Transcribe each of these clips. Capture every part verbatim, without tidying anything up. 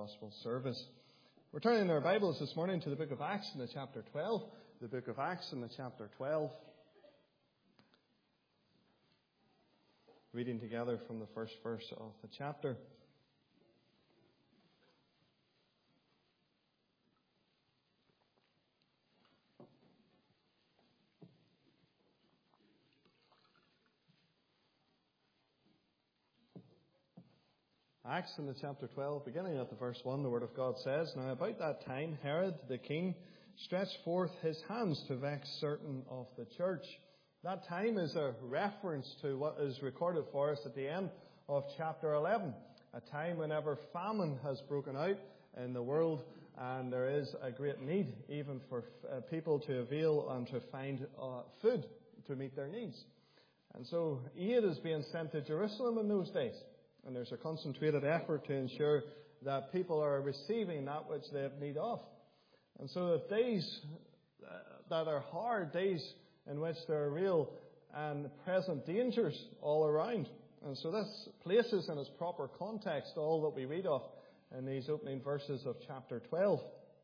gospel service. We're turning our Bibles this morning to the book of Acts in the chapter twelve. The book of Acts in the chapter twelve. Reading together from the first verse of the chapter. Acts in the chapter twelve, beginning at the verse one, the Word of God says, Now about that time Herod the king stretched forth his hands to vex certain of the church. That time is a reference to what is recorded for us at the end of chapter eleven, a time whenever famine has broken out in the world and there is a great need even for uh, people to avail and to find uh, food to meet their needs. And so aid is being sent to Jerusalem in those days. And there's a concentrated effort to ensure that people are receiving that which they have need of. And so the days that are hard, days in which there are real and present dangers all around. And so this places in its proper context all that we read of in these opening verses of chapter twelve.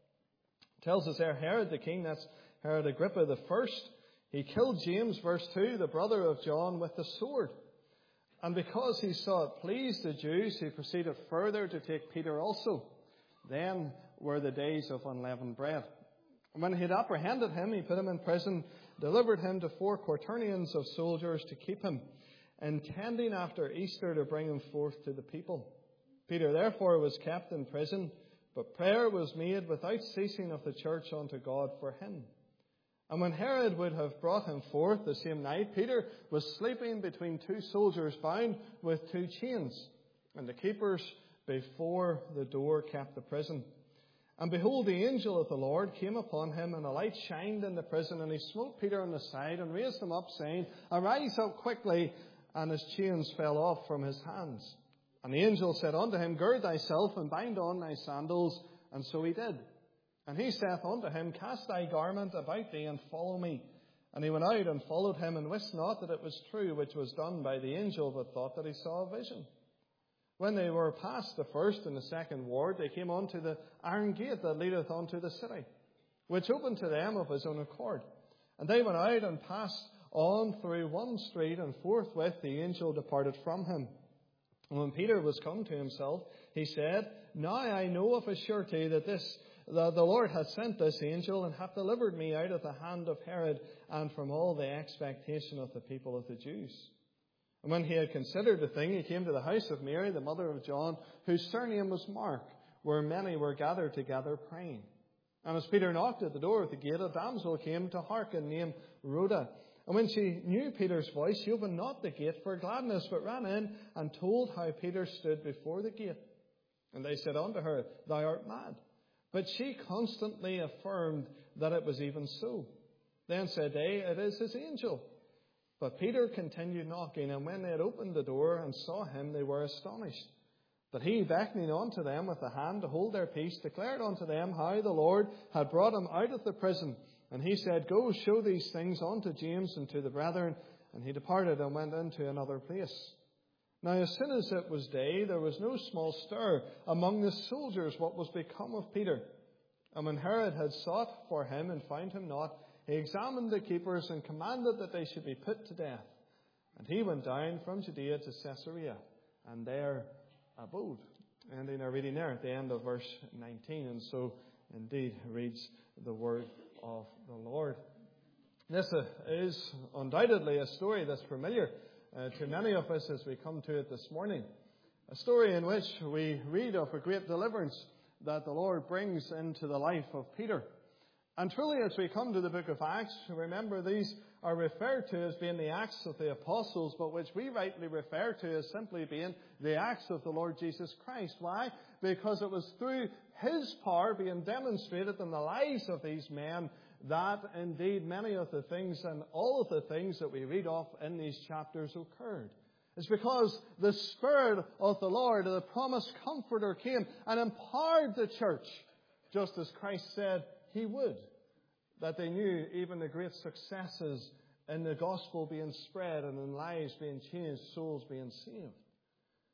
It tells us there, Herod the king, that's Herod Agrippa the first, he killed James, verse two, the brother of John, with the sword. And because he saw it pleased the Jews, he proceeded further to take Peter also. Then were the days of unleavened bread. And when he had apprehended him, he put him in prison, delivered him to four quaternions of soldiers to keep him, intending after Easter to bring him forth to the people. Peter therefore was kept in prison, but prayer was made without ceasing of the church unto God for him. And when Herod would have brought him forth the same night, Peter was sleeping between two soldiers bound with two chains. And the keepers before the door kept the prison. And behold, the angel of the Lord came upon him, and a light shined in the prison. And he smote Peter on the side and raised him up, saying, Arise up quickly. And his chains fell off from his hands. And the angel said unto him, Gird thyself and bind on thy sandals. And so he did. And he saith unto him, Cast thy garment about thee, and follow me. And he went out and followed him, and wist not that it was true which was done by the angel, but thought that he saw a vision. When they were past the first and the second ward, they came unto the iron gate that leadeth unto the city, which opened to them of his own accord. And they went out and passed on through one street, and forthwith the angel departed from him. And when Peter was come to himself, he said, Now I know of a surety that this The, the Lord hath sent this angel, and hath delivered me out of the hand of Herod, and from all the expectation of the people of the Jews. And when he had considered the thing, he came to the house of Mary, the mother of John, whose surname was Mark, where many were gathered together praying. And as Peter knocked at the door of the gate, a damsel came to hearken, named Rhoda. And when she knew Peter's voice, she opened not the gate for gladness, but ran in and told how Peter stood before the gate. And they said unto her, Thou art mad. But she constantly affirmed that it was even so. Then said they, It is his angel. But Peter continued knocking, and when they had opened the door and saw him, they were astonished. But he, beckoning unto them with the hand to hold their peace, declared unto them how the Lord had brought him out of the prison. And he said, Go, show these things unto James and to the brethren. And he departed and went into another place. Now, as soon as it was day, there was no small stir among the soldiers what was become of Peter. And when Herod had sought for him and found him not, he examined the keepers and commanded that they should be put to death. And he went down from Judea to Caesarea, and there abode. Ending our reading there at the end of verse nineteen. And so, indeed, reads the word of the Lord. This uh, is undoubtedly a story that's familiar Uh, to many of us as we come to it this morning. A story in which we read of a great deliverance that the Lord brings into the life of Peter. And truly, as we come to the book of Acts, remember these are referred to as being the Acts of the Apostles, but which we rightly refer to as simply being the Acts of the Lord Jesus Christ. Why? Because it was through his power being demonstrated in the lives of these men that indeed many of the things and all of the things that we read of in these chapters occurred. It's because the Spirit of the Lord, the promised Comforter, came and empowered the church, just as Christ said he would, that they knew even the great successes in the gospel being spread and in lives being changed, souls being saved.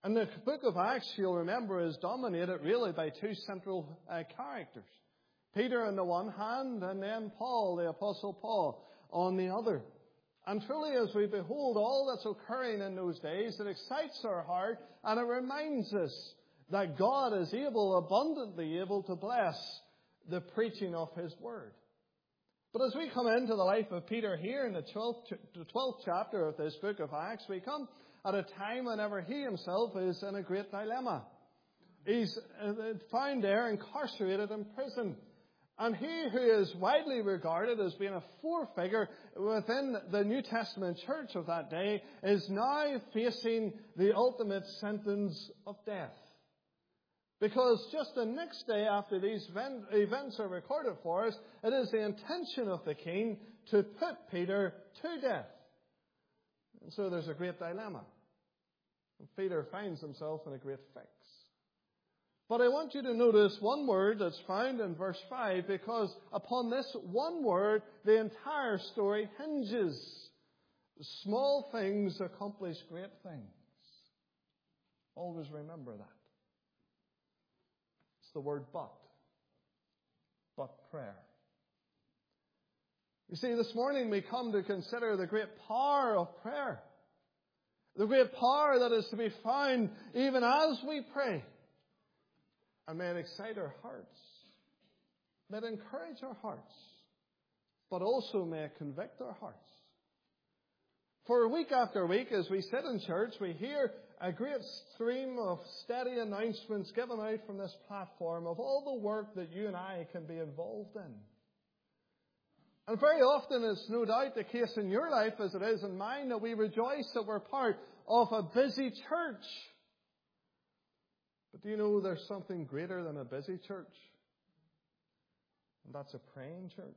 And the book of Acts, you'll remember, is dominated really by two central uh, characters. Peter on the one hand, and then Paul, the Apostle Paul, on the other. And truly, as we behold all that's occurring in those days, it excites our heart and it reminds us that God is able, abundantly able, to bless the preaching of His Word. But as we come into the life of Peter here in the twelfth, the twelfth chapter of this book of Acts, we come at a time whenever he himself is in a great dilemma. He's found there incarcerated in prison. And he who is widely regarded as being a forefigure within the New Testament church of that day is now facing the ultimate sentence of death. Because just the next day after these events are recorded for us, it is the intention of the king to put Peter to death. And so there's a great dilemma. And Peter finds himself in a great fix. But I want you to notice one word that's found in verse five, because upon this one word, the entire story hinges. Small things accomplish great things. Always remember that. It's the word but. But prayer. You see, this morning we come to consider the great power of prayer. The great power that is to be found even as we pray. And may it excite our hearts. May it encourage our hearts. But also may it convict our hearts. For week after week, as we sit in church, we hear a great stream of steady announcements given out from this platform of all the work that you and I can be involved in. And very often it's no doubt the case in your life as it is in mine that we rejoice that we're part of a busy church. But do you know there's something greater than a busy church? And that's a praying church.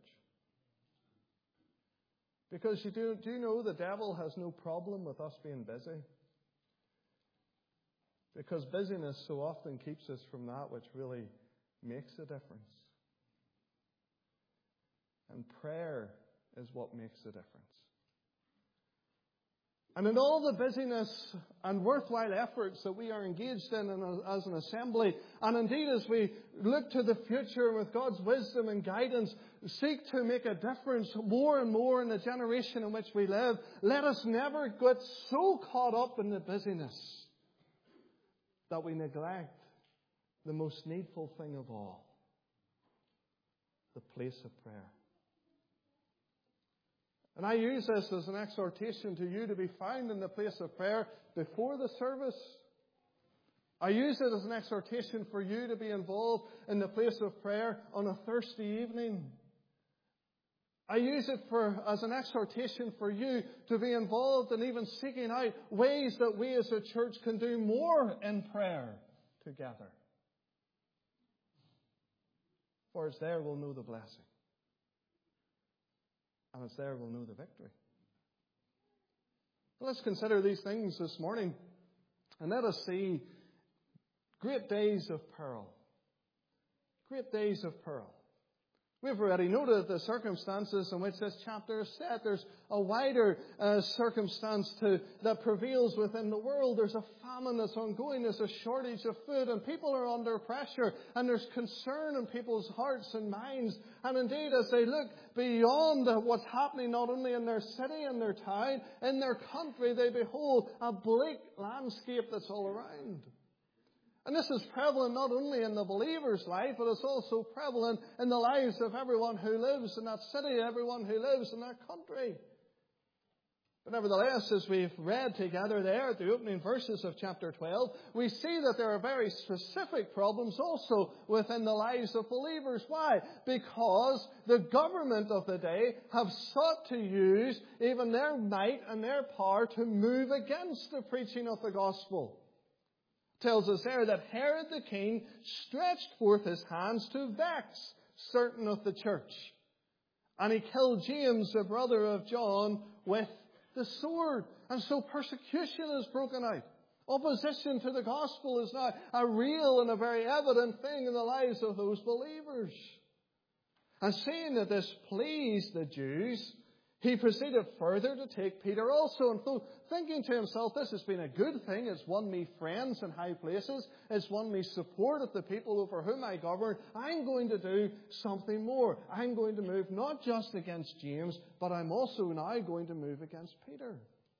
Because you do, do you know the devil has no problem with us being busy? Because busyness so often keeps us from that which really makes a difference. And prayer is what makes a difference. And in all the busyness and worthwhile efforts that we are engaged in as an assembly, and indeed as we look to the future with God's wisdom and guidance, seek to make a difference more and more in the generation in which we live, let us never get so caught up in the busyness that we neglect the most needful thing of all, the place of prayer. And I use this as an exhortation to you to be found in the place of prayer before the service. I use it as an exhortation for you to be involved in the place of prayer on a Thursday evening. I use it for as an exhortation for you to be involved in even seeking out ways that we as a church can do more in prayer together. For it's there we'll know the blessing. And it's there we'll know the victory. Well, let's consider these things this morning. And let us see great days of peril. Great days of peril. We've already noted the circumstances in which this chapter is set. There's a wider uh, circumstance to, that prevails within the world. There's a famine that's ongoing. There's a shortage of food, and people are under pressure. And there's concern in people's hearts and minds. And indeed, as they look beyond what's happening not only in their city and their town, in their country, they behold a bleak landscape that's all around. And this is prevalent not only in the believer's life, but it's also prevalent in the lives of everyone who lives in that city, everyone who lives in that country. But nevertheless, as we've read together there at the opening verses of chapter twelve, we see that there are very specific problems also within the lives of believers. Why? Because the government of the day have sought to use even their might and their power to move against the preaching of the gospel. Tells us there that Herod the king stretched forth his hands to vex certain of the church. And he killed James, the brother of John, with the sword. And so persecution is broken out. Opposition to the gospel is now a real and a very evident thing in the lives of those believers. And seeing that this pleased the Jews, He proceeded further to take Peter also, and so thinking to himself, this has been a good thing. It's won me friends in high places. It's won me support of the people over whom I govern. I'm going to do something more. I'm going to move not just against James, but I'm also now going to move against Peter.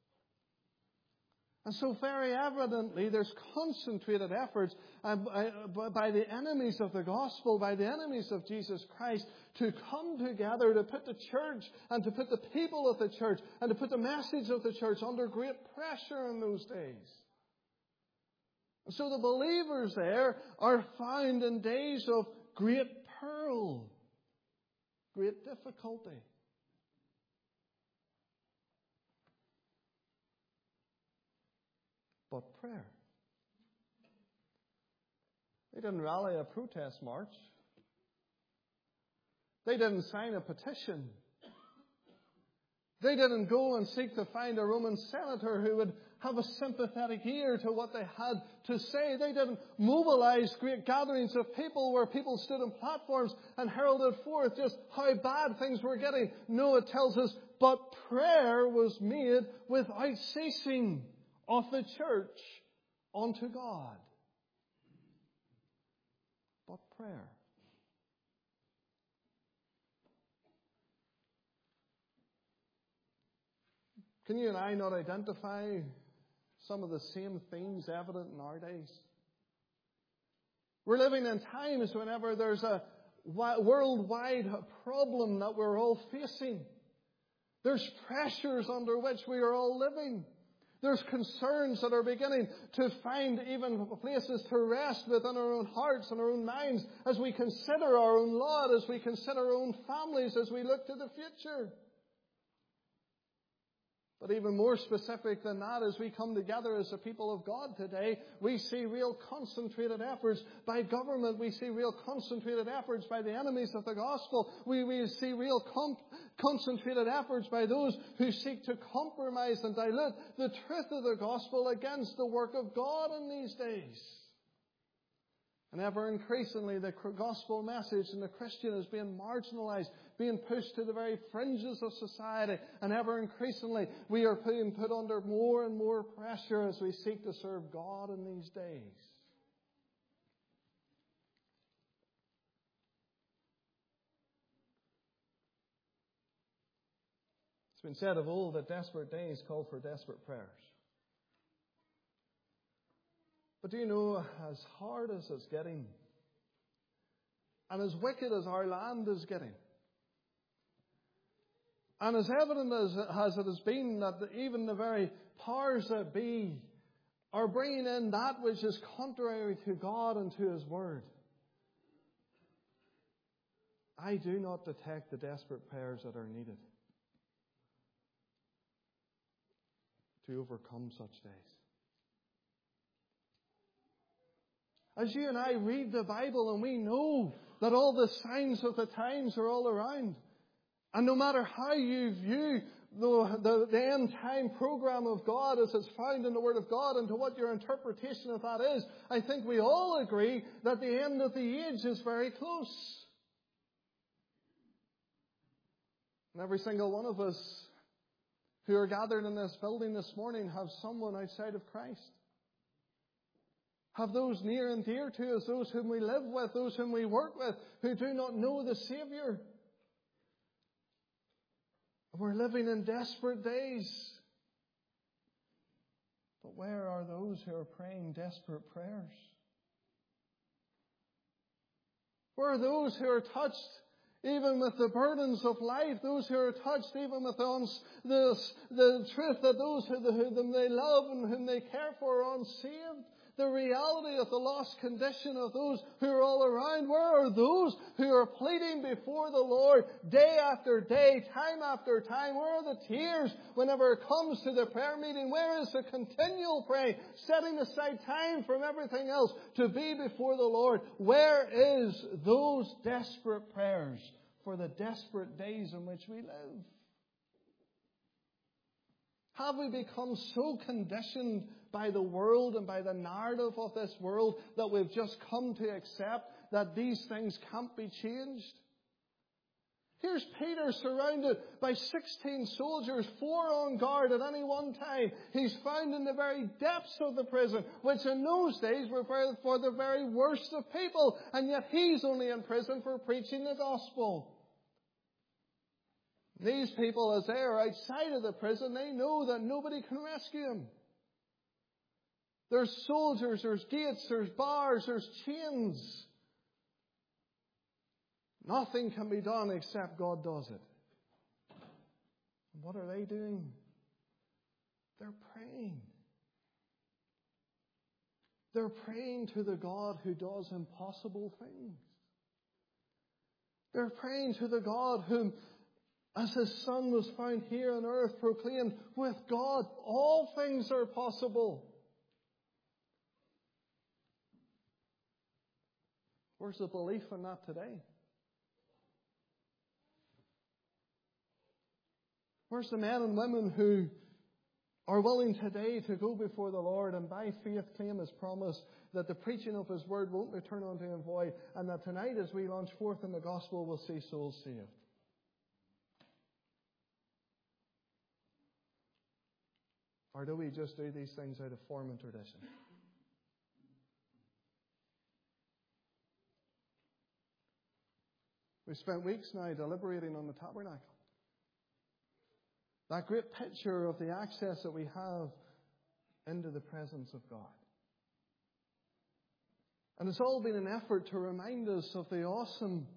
And so very evidently there's concentrated efforts by the enemies of the gospel, by the enemies of Jesus Christ, to come together to put the church and to put the people of the church and to put the message of the church under great pressure in those days. And so the believers there are found in days of great peril, great difficulty. But prayer. They didn't rally a protest march. They didn't sign a petition. They didn't go and seek to find a Roman senator who would have a sympathetic ear to what they had to say. They didn't mobilize great gatherings of people where people stood on platforms and heralded forth just how bad things were getting. No, it tells us, but prayer was made without ceasing of the church unto God. But prayer. Can you and I not identify some of the same themes evident in our days? We're living in times whenever there's a worldwide problem that we're all facing. There's pressures under which we are all living. There's concerns that are beginning to find even places to rest within our own hearts and our own minds as we consider our own lot, as we consider our own families, as we look to the future. But even more specific than that, as we come together as the people of God today, we see real concentrated efforts by government. We see real concentrated efforts by the enemies of the gospel. We, we see real com- concentrated efforts by those who seek to compromise and dilute the truth of the gospel against the work of God in these days. And ever increasingly, the gospel message and the Christian is being marginalized, being pushed to the very fringes of society. And ever increasingly, we are being put under more and more pressure as we seek to serve God in these days. It's been said of old that desperate days call for desperate prayers. But do you know, as hard as it's getting, and as wicked as our land is getting, and as evident as, as it has been that even the very powers that be are bringing in that which is contrary to God and to His Word, I do not detect the desperate prayers that are needed to overcome such days. As you and I read the Bible and we know that all the signs of the times are all around, and no matter how you view the, the, the end time program of God as it's found in the Word of God and to what your interpretation of that is, I think we all agree that the end of the age is very close. And every single one of us who are gathered in this building this morning have someone outside of Christ. Have those near and dear to us, those whom we live with, those whom we work with, who do not know the Savior. We're living in desperate days. But where are those who are praying desperate prayers? Where are those who are touched even with the burdens of life, those who are touched even with the, the, the truth that those who, whom they love and whom they care for are unsaved? The reality of the lost condition of those who are all around. Where are those who are pleading before the Lord day after day, time after time? Where are the tears whenever it comes to the prayer meeting? Where is the continual praying, setting aside time from everything else to be before the Lord? Where is those desperate prayers for the desperate days in which we live? Have we become so conditioned by the world and by the narrative of this world that we've just come to accept that these things can't be changed? Here's Peter surrounded by sixteen soldiers, four on guard at any one time. He's found in the very depths of the prison, which in those days were for the very worst of people. And yet he's only in prison for preaching the gospel. These people, as they are outside of the prison, they know that nobody can rescue him. There's soldiers, there's gates, there's bars, there's chains. Nothing can be done except God does it. And what are they doing? They're praying. They're praying to the God who does impossible things. They're praying to the God whom, as His Son was found here on earth, proclaimed, with God all things are possible. Where's the belief in that today? Where's the men and women who are willing today to go before the Lord and by faith claim His promise that the preaching of His word won't return unto Him void, and that tonight as we launch forth in the gospel we'll see souls saved? Or do we just do these things out of form and tradition? We've spent weeks now deliberating on the tabernacle. That great picture of the access that we have into the presence of God. And it's all been an effort to remind us of the awesome,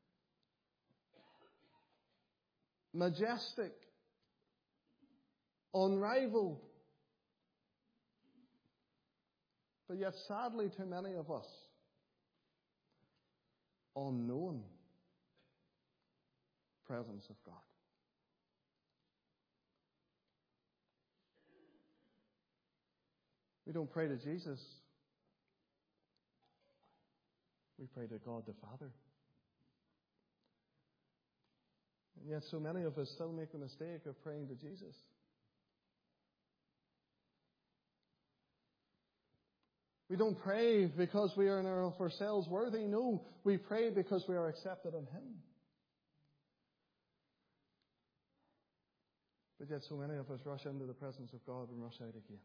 majestic, unrivaled, but yet sadly to many of us, unknown presence of God. We don't pray to Jesus. We pray to God the Father. And yet so many of us still make the mistake of praying to Jesus. We don't pray because we are in of ourselves worthy. No, we pray because we are accepted in Him. But yet so many of us rush into the presence of God and rush out again.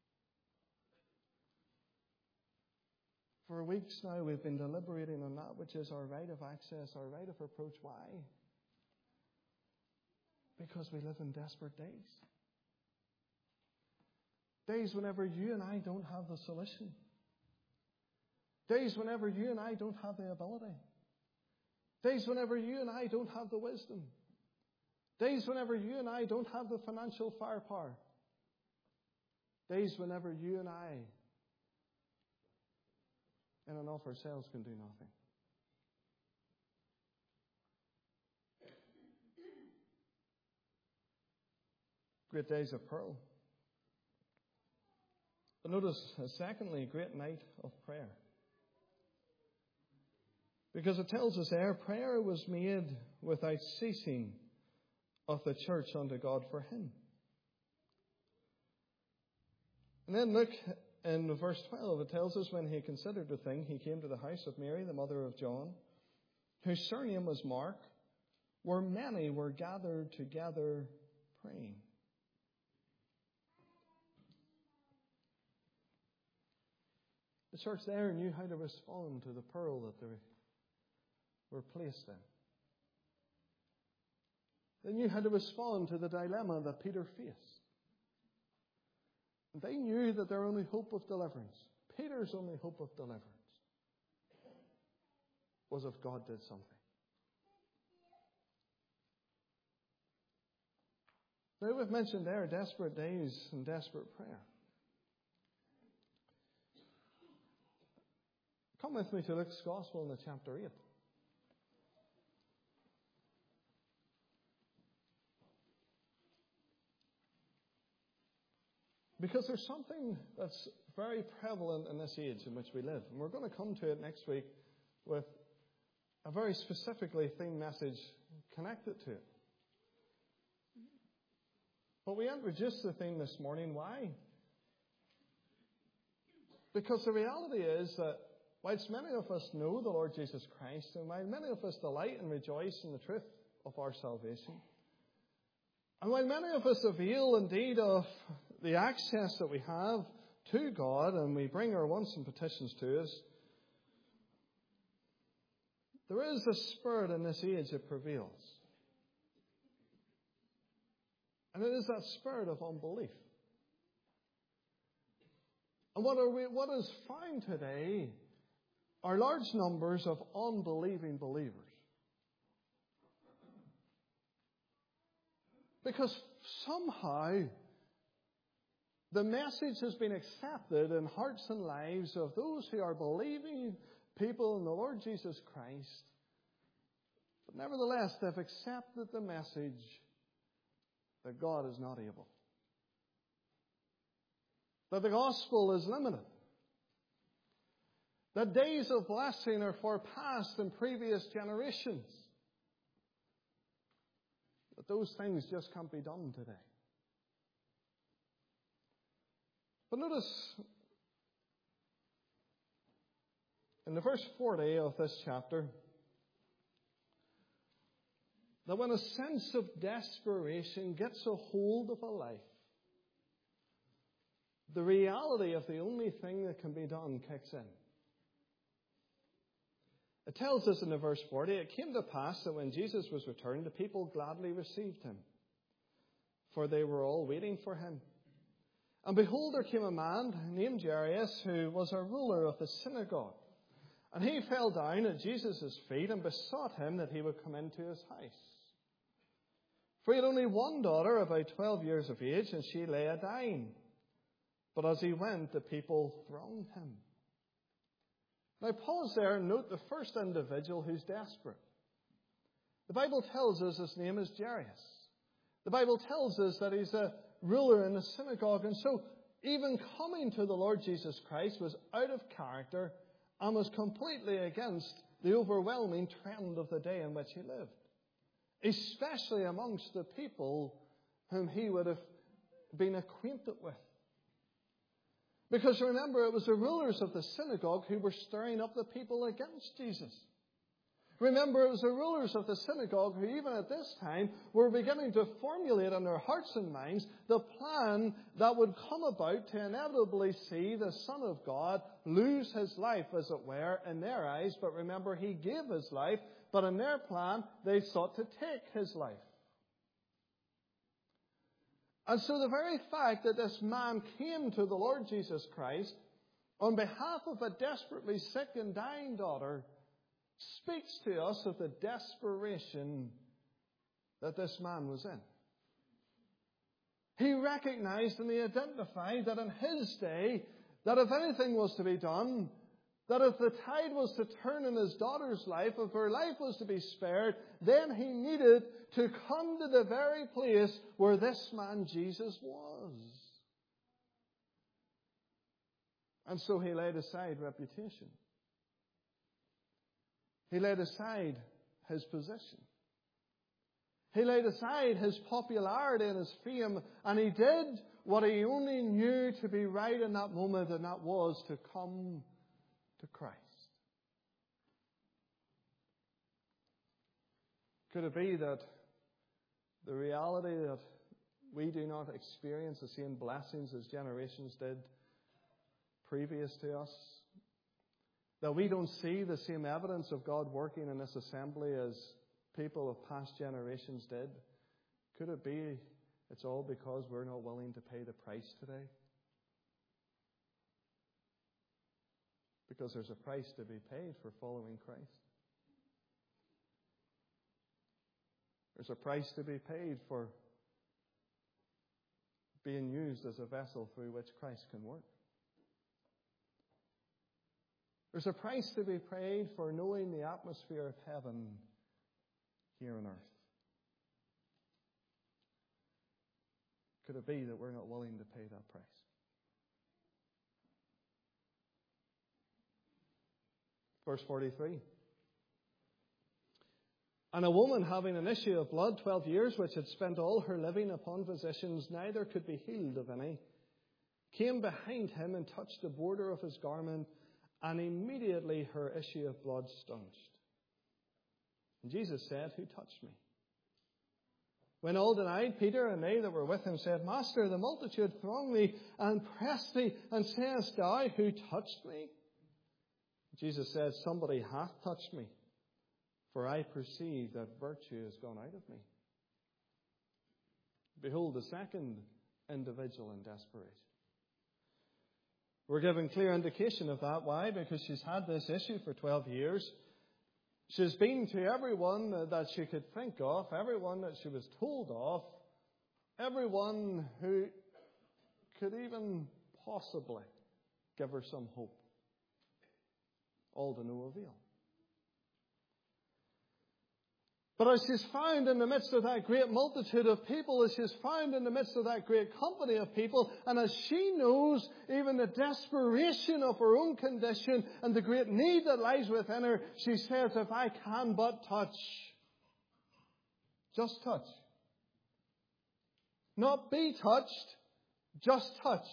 For weeks now we've been deliberating on that which is our right of access, our right of approach. Why? Because we live in desperate days. Days whenever you and I don't have the solution. Days whenever you and I don't have the ability. Days whenever you and I don't have the wisdom. Days whenever you and I don't have the financial firepower. Days whenever you and I in and of ourselves can do nothing. Great days of pearl. But notice, uh, secondly, great night of prayer. Because it tells us there, prayer was made without ceasing of the church unto God for Him. And then look in verse twelve, it tells us when he considered the thing, he came to the house of Mary, the mother of John, whose surname was Mark, where many were gathered together praying. The church there knew how to respond to the pearl that they were placed in. They knew how to respond to the dilemma that Peter faced. And they knew that their only hope of deliverance, Peter's only hope of deliverance, was if God did something. Now we've mentioned there desperate days and desperate prayer. Come with me to Luke's Gospel in the chapter eight. Because there's something that's very prevalent in this age in which we live. And we're going to come to it next week with a very specifically themed message connected to it. But we introduced the theme this morning. Why? Because the reality is that whilst many of us know the Lord Jesus Christ, and while many of us delight and rejoice in the truth of our salvation. And while many of us avail indeed of the access that we have to God, and we bring our wants and petitions to us, there is a spirit in this age that prevails. And it is that spirit of unbelief. And what, are we, what is found today are large numbers of unbelieving believers. Because somehow the message has been accepted in hearts and lives of those who are believing people in the Lord Jesus Christ. But nevertheless, they've accepted the message that God is not able. That the gospel is limited. That days of blessing are for past and previous generations. That those things just can't be done today. But notice, in the verse forty of this chapter, that when a sense of desperation gets a hold of a life, the reality of the only thing that can be done kicks in. It tells us in the verse forty, it came to pass that when Jesus was returned, the people gladly received him, for they were all waiting for him. And behold, there came a man named Jairus, who was a ruler of the synagogue. And he fell down at Jesus' feet and besought him that he would come into his house. For he had only one daughter, about twelve years of age, and she lay a dying. But as he went, the people thronged him. Now pause there and note the first individual who's desperate. The Bible tells us his name is Jairus. The Bible tells us that he's a ruler in the synagogue. And so even coming to the Lord Jesus Christ was out of character and was completely against the overwhelming trend of the day in which he lived. Especially amongst the people whom he would have been acquainted with. Because remember, it was the rulers of the synagogue who were stirring up the people against Jesus. Remember, it was the rulers of the synagogue who, even at this time, were beginning to formulate in their hearts and minds the plan that would come about to inevitably see the Son of God lose his life, as it were, in their eyes. But remember, he gave his life, but in their plan, they sought to take his life. And so the very fact that this man came to the Lord Jesus Christ on behalf of a desperately sick and dying daughter speaks to us of the desperation that this man was in. He recognized and he identified that in his day, that if anything was to be done, that if the tide was to turn in his daughter's life, if her life was to be spared, then he needed to come to the very place where this man Jesus was. And so he laid aside reputation. He laid aside his position. He laid aside his popularity and his fame, and he did what he only knew to be right in that moment, and that was to come to Christ. Could it be that the reality that we do not experience the same blessings as generations did previous to us? That we don't see the same evidence of God working in this assembly as people of past generations did? Could it be it's all because we're not willing to pay the price today? Because there's a price to be paid for following Christ. There's a price to be paid for being used as a vessel through which Christ can work. There's a price to be paid for knowing the atmosphere of heaven here on earth. Could it be that we're not willing to pay that price? Verse forty-three. And a woman having an issue of blood twelve years, which had spent all her living upon physicians, neither could be healed of any, came behind him and touched the border of his garment, and immediately her issue of blood staunched. And Jesus said, "Who touched me?" When all denied, Peter and they that were with him said, Master, the multitude throng thee and press thee, and sayest thou, who touched me? Jesus said, Somebody hath touched me, for I perceive that virtue is gone out of me. Behold the second individual in desperation. We're given clear indication of that. Why? Because she's had this issue for twelve years. She's been to everyone that she could think of, everyone that she was told of, everyone who could even possibly give her some hope. All to no avail. But as she's found in the midst of that great multitude of people, as she's found in the midst of that great company of people, and as she knows even the desperation of her own condition and the great need that lies within her, she says, if I can but touch, just touch. Not be touched, just touch.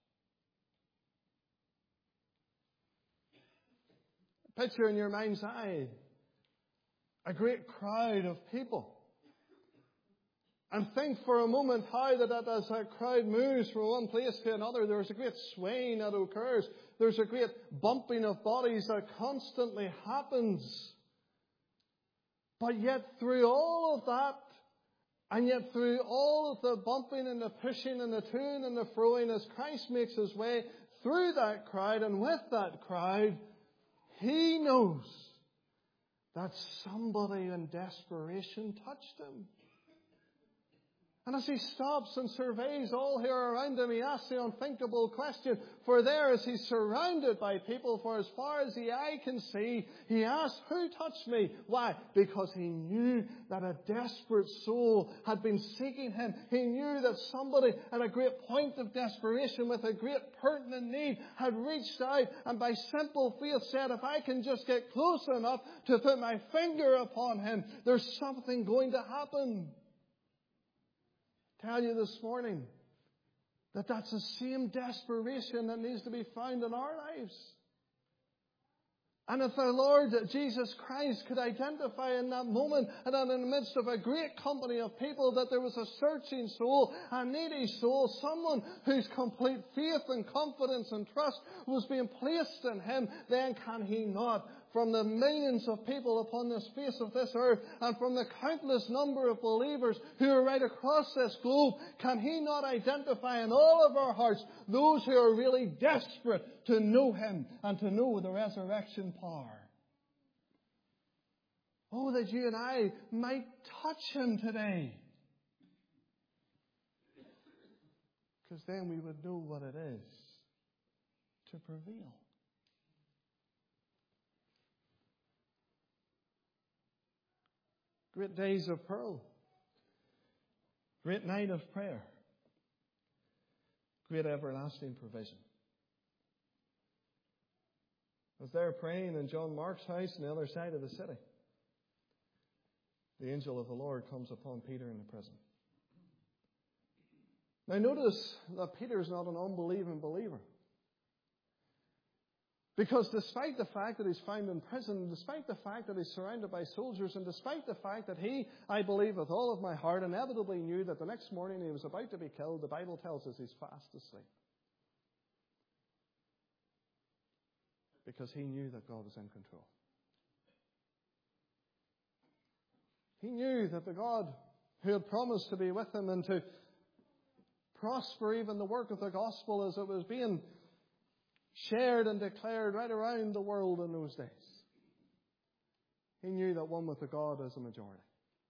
Picture in your mind's eye a great crowd of people. And think for a moment how that as that crowd moves from one place to another, there's a great swaying that occurs. There's a great bumping of bodies that constantly happens. But yet through all of that, and yet through all of the bumping and the pushing and the toing and the froing, as Christ makes his way through that crowd and with that crowd, he knows that somebody in desperation touched him. And as he stops and surveys all here around him, he asks the unthinkable question. For there, as he's surrounded by people, for as far as the eye can see, he asks, who touched me? Why? Because he knew that a desperate soul had been seeking him. He knew that somebody at a great point of desperation with a great pertinent need had reached out and by simple faith said, if I can just get close enough to put my finger upon him, there's something going to happen. Tell you this morning that that's the same desperation that needs to be found in our lives. And if the Lord Jesus Christ could identify in that moment and in the midst of a great company of people that there was a searching soul, a needy soul, someone whose complete faith and confidence and trust was being placed in him, then can he not, from the millions of people upon the face of this earth and from the countless number of believers who are right across this globe, can he not identify in all of our hearts those who are really desperate to know him and to know the resurrection power? Oh, that you and I might touch him today. Because then we would know what it is to prevail. Great days of pearl. Great night of prayer. Great everlasting provision. As they're praying in John Mark's house on the other side of the city, the angel of the Lord comes upon Peter in the prison. Now notice that Peter is not an unbelieving believer. Because despite the fact that he's found in prison, despite the fact that he's surrounded by soldiers, and despite the fact that he, I believe with all of my heart, inevitably knew that the next morning he was about to be killed, the Bible tells us he's fast asleep. Because he knew that God was in control. He knew that the God who had promised to be with him and to prosper even the work of the gospel as it was being shared and declared right around the world in those days. He knew that one with the God is a majority.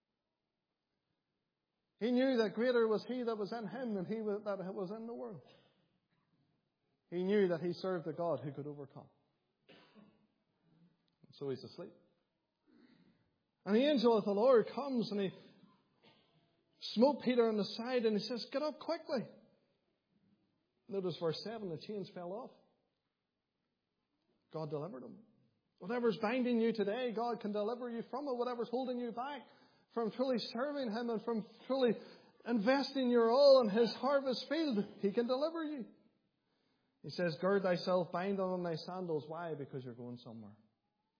He knew that greater was he that was in him than he that was in the world. He knew that he served a God who could overcome. And so he's asleep. And the angel of the Lord comes and he smote Peter on the side and he says, get up quickly. Notice verse seven, the chains fell off. God delivered him. Whatever's binding you today, God can deliver you from it. Whatever's holding you back from truly serving him and from truly investing your all in his harvest field, he can deliver you. He says, gird thyself, bind on thy sandals. Why? Because you're going somewhere.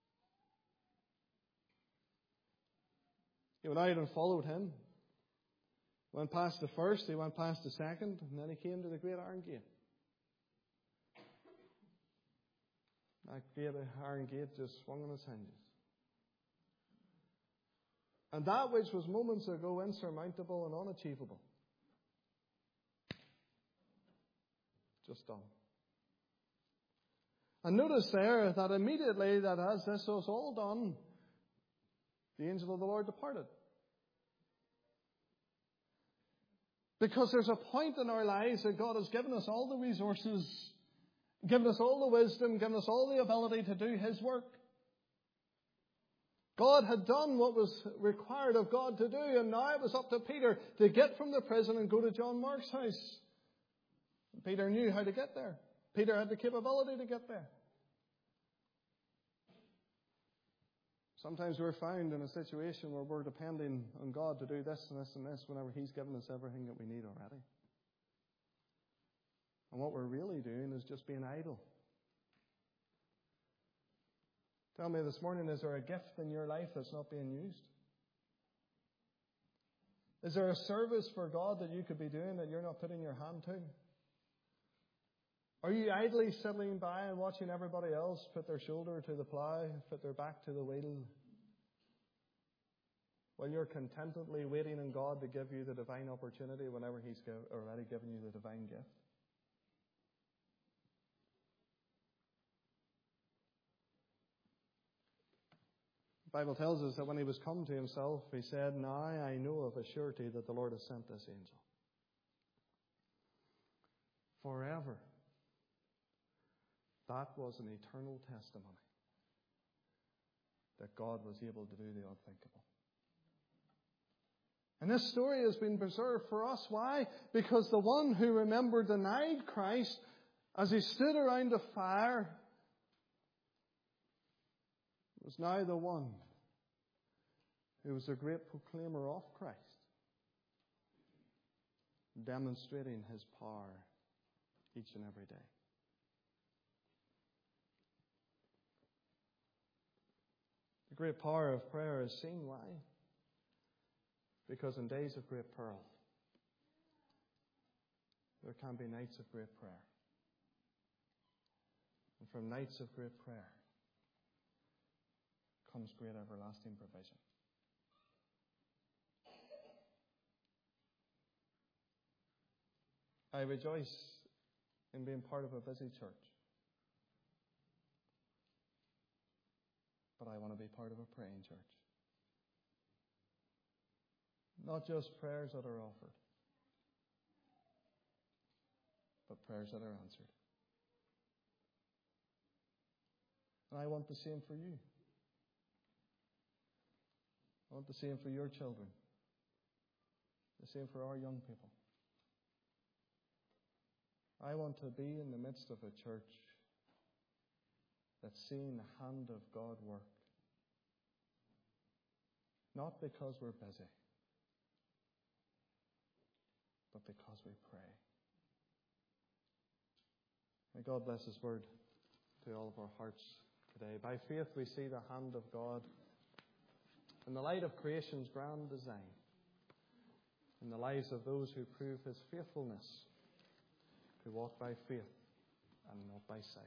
He went out and followed him. Went past the first, he went past the second, and then he came to the great iron gate. That great iron gate just swung on its hinges. And that which was moments ago insurmountable and unachievable, just done. And notice there that immediately that as this was all done, the angel of the Lord departed. Because there's a point in our lives that God has given us all the resources, given us all the wisdom, given us all the ability to do His work. God had done what was required of God to do, and now it was up to Peter to get from the prison and go to John Mark's house. Peter knew how to get there. Peter had the capability to get there. Sometimes we're found in a situation where we're depending on God to do this and this and this whenever He's given us everything that we need already. And what we're really doing is just being idle. Tell me this morning, is there a gift in your life that's not being used? Is there a service for God that you could be doing that you're not putting your hand to? Are you idly sitting by and watching everybody else put their shoulder to the plough, put their back to the wheel, while you're contentedly waiting on God to give you the divine opportunity whenever He's already given you the divine gift? The Bible tells us that when he was come to himself, he said, "Now I know of a surety that the Lord has sent this angel." Forever. That was an eternal testimony that God was able to do the unthinkable. And this story has been preserved for us. Why? Because the one who, remember, denied Christ as he stood around the fire was now the one who was a great proclaimer of Christ, demonstrating His power each and every day. The great power of prayer is seen. Why? Because in days of great peril, there can be nights of great prayer. And from nights of great prayer comes great everlasting provision. I rejoice in being part of a busy church. But I want to be part of a praying church. Not just prayers that are offered, but prayers that are answered. And I want the same for you. I want the same for your children. The same for our young people. I want to be in the midst of a church that's seeing the hand of God work. Not because we're busy, but because we pray. May God bless His word to all of our hearts today. By faith we see the hand of God in the light of creation's grand design, in the lives of those who prove His faithfulness, who walk by faith and not by sight.